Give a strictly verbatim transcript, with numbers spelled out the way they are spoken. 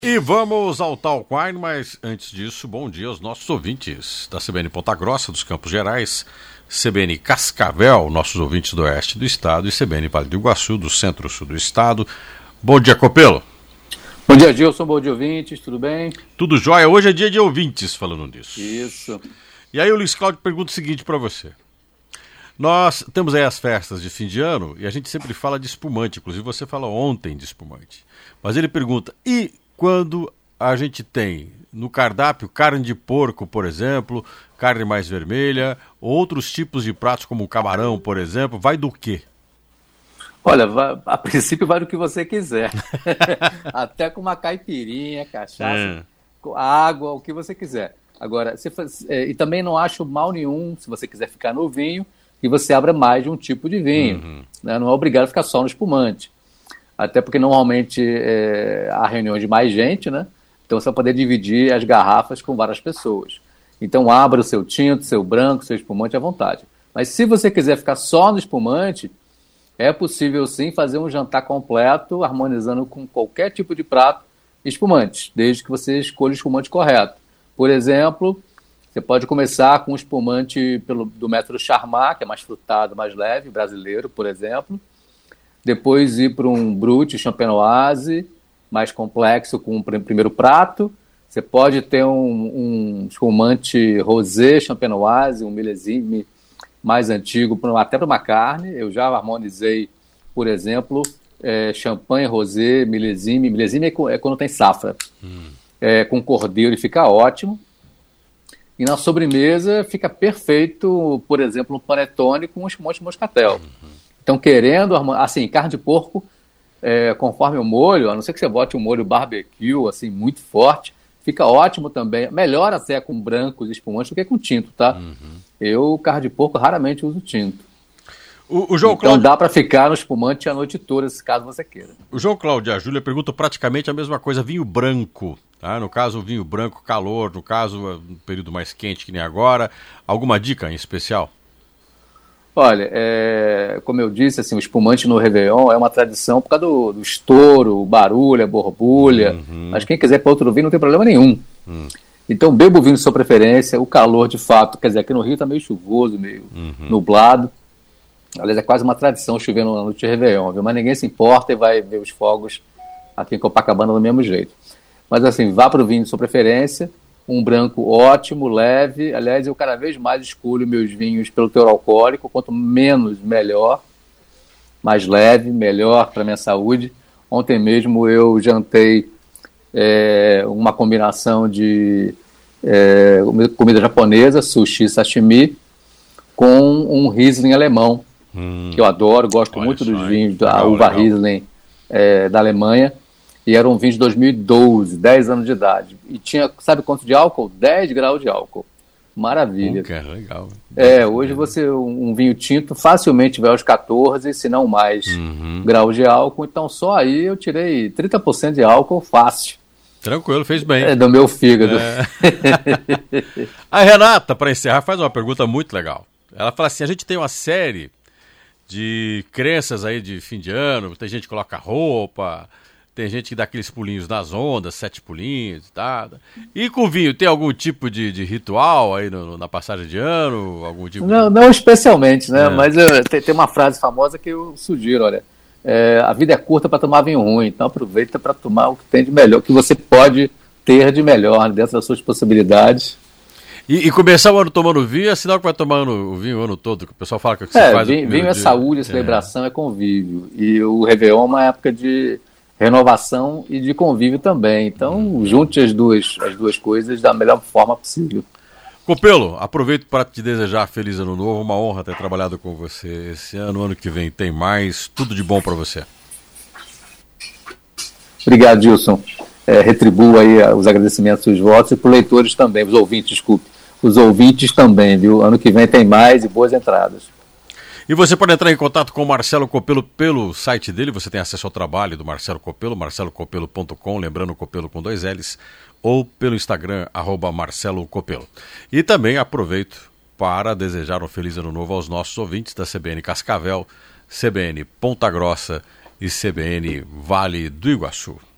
E vamos ao Talk Wine, mas antes disso, bom dia aos nossos ouvintes da C B N Ponta Grossa, dos Campos Gerais, C B N Cascavel, nossos ouvintes do oeste do estado, e C B N Vale do Iguaçu, do centro-sul do estado. Bom dia, Copelo. Bom dia, Gilson, bom dia, ouvintes, tudo bem? Tudo jóia, hoje é dia de ouvintes falando nisso. Isso. E aí o Luiz Cláudio pergunta o seguinte para você. Nós temos aí as festas de fim de ano e a gente sempre fala de espumante, inclusive você falou ontem de espumante. Mas ele pergunta, e quando a gente tem no cardápio carne de porco, por exemplo, carne mais vermelha, outros tipos de pratos como camarão, por exemplo, vai do quê? Olha, a princípio vai do que você quiser. Até com uma caipirinha, cachaça, é. água, o que você quiser. Agora, você faz, é, e também não acho mal nenhum, se você quiser ficar no vinho, que você abra mais de um tipo de vinho. Uhum. Né? Não é obrigado a ficar só no espumante. Até porque normalmente é, há reuniões de mais gente, né? Então você vai poder dividir as garrafas com várias pessoas. Então abra o seu tinto, seu branco, seu espumante à vontade. Mas se você quiser ficar só no espumante, é possível sim fazer um jantar completo, harmonizando com qualquer tipo de prato espumante, desde que você escolha o espumante correto. Por exemplo, você pode começar com um espumante pelo, do método Charmat, que é mais frutado, mais leve, brasileiro, por exemplo. Depois ir para um Brut Champenoise, mais complexo, com o primeiro prato. Você pode ter um, um espumante rosé Champenoise, um milésime mais antigo, até para uma carne. Eu já harmonizei, por exemplo, é, champanhe rosé, milésime. Milésime é, é quando tem safra. Hum. É, com cordeiro e fica ótimo. E na sobremesa fica perfeito, por exemplo, um panetone com um espumante moscatel. Uhum. Então, querendo, assim, carne de porco, é, conforme o molho, a não ser que você bote um molho barbecue, assim, muito forte, fica ótimo também. Melhor até com brancos e espumantes do que com tinto, tá? Uhum. Eu, carne de porco, raramente uso tinto. O, o João então Cláudio... dá para ficar no espumante a noite toda, se caso você queira. O João Cláudio e a Júlia perguntam praticamente a mesma coisa, vinho branco. Tá? No caso, o vinho branco, calor, no caso, um período mais quente que nem agora. Alguma dica em especial? Olha, é, como eu disse, assim, o espumante no Réveillon é uma tradição por causa do, do estouro, o barulho, a borbulha. Uhum. Mas quem quiser para outro vinho não tem problema nenhum. Uhum. Então, beba o vinho de sua preferência. O calor, de fato, quer dizer, aqui no Rio está meio chuvoso, meio uhum. nublado. Aliás, é quase uma tradição chover na noite de Réveillon, viu? Mas ninguém se importa e vai ver os fogos aqui em Copacabana do mesmo jeito. Mas, assim, vá para o vinho de sua preferência. Um branco ótimo, leve. Aliás, eu cada vez mais escolho meus vinhos pelo teor alcoólico. Quanto menos, melhor. Mais leve, melhor para a minha saúde. Ontem mesmo eu jantei é, uma combinação de é, comida japonesa, sushi, sashimi, com um Riesling alemão, hum, que eu adoro. Gosto muito dos vinhos da legal, uva legal. Riesling é, da Alemanha. E era um vinho de dois mil e doze, dez anos de idade. E tinha, sabe quanto de álcool? dez graus de álcool. Maravilha. Que é legal. É, hoje você, um vinho tinto facilmente vai aos catorze, se não mais, uhum. graus de álcool. Então só aí eu tirei trinta por cento de álcool fácil. Tranquilo, fez bem. É, do meu fígado. É. A Renata, para encerrar, faz uma pergunta muito legal. Ela fala assim, a gente tem uma série de crenças aí de fim de ano, tem gente que coloca roupa... Tem gente que dá aqueles pulinhos nas ondas, sete pulinhos e tal. E com vinho, tem algum tipo de, de ritual aí no, na passagem de ano? Algum tipo não, de... não especialmente, né? É. Mas eu, tem, tem uma frase famosa que eu sugiro, olha. É, a vida é curta para tomar vinho ruim, então aproveita para tomar o que tem de melhor, o que você pode ter de melhor dentro das suas possibilidades. E, e começar o ano tomando vinho é sinal que vai tomar o vinho o ano todo, que o pessoal fala que você é, faz... Vinho, vinho é saúde, é celebração, é. é convívio. E o Réveillon é uma época de... renovação e de convívio também. Então, hum. junte as duas, as duas coisas da melhor forma possível. Copelo, aproveito para te desejar feliz ano novo, uma honra ter trabalhado com você esse ano, ano que vem tem mais, tudo de bom para você. Obrigado, Gilson. É, retribuo aí os agradecimentos dos votos e para os leitores também, os ouvintes, desculpe, os ouvintes também, viu? Ano que vem tem mais e boas entradas. E você pode entrar em contato com o Marcelo Copelo pelo site dele, você tem acesso ao trabalho do Marcelo Copelo, marcelo copelo ponto com, lembrando Copelo com dois L's, ou pelo Instagram, arroba Marcelo Copelo. E também aproveito para desejar um feliz ano novo aos nossos ouvintes da C B N Cascavel, C B N Ponta Grossa e C B N Vale do Iguaçu.